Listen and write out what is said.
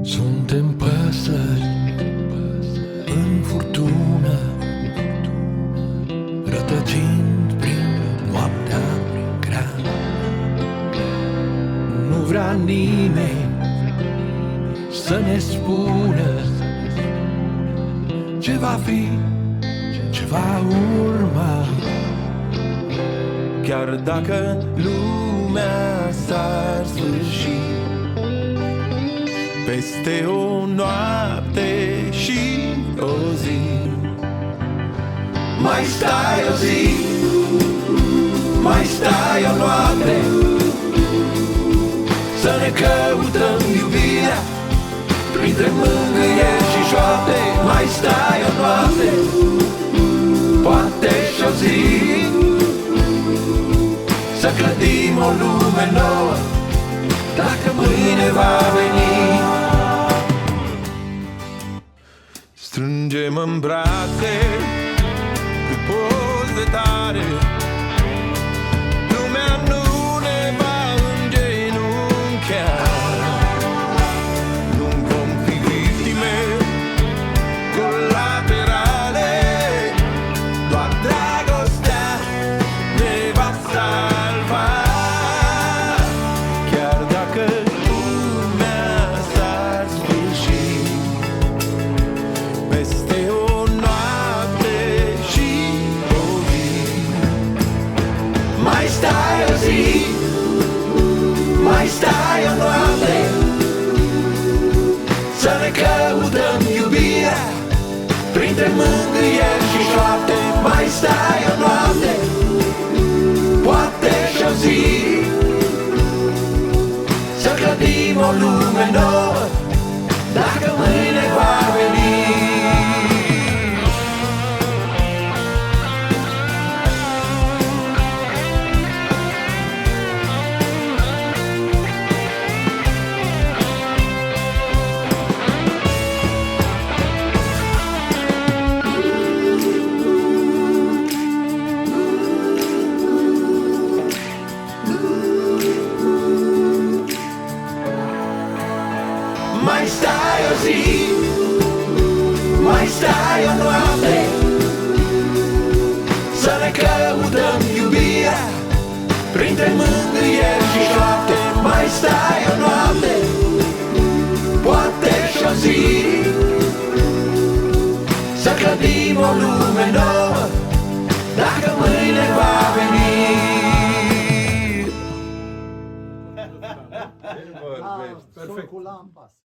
Suntem păsări în furtună, rătăcind prin noaptea grea. Nu vrea nimeni să ne spună ce va fi, ce va urma. Chiar dacă lumea s-ar sfârși, peste o noapte și o zi, mai stai o zi, mai stai o noapte, să ne căutăm iubirea printre mângâieri și șoapte. Mai stai o noapte, poate și o zi, să clădim o lume nouă, dacă mâine va veni. Strângem în brațe cât poți de tare, lumea nu ne va îngenunchea. Nu vom fi victime colaterale, doar dragostea ne va salva. Chiar dacă lumea s-ar sfârși, peste o noapte și o zi, mai stai o zi, mai stai o noapte, să ne căutăm iubirea printre mângâieri și șoapte. Mai stai o noapte, poate și o zi, să clădim o lume nouă, dacă mâine va veni. Mai stai o zi, mai stai o noapte, să ne căutăm iubirea printre mângâieri și șoapte. Mai stai o noapte, poate și o zi, să clădim o lume nouă, dacă mâine va veni. Perfect. Cu lampa.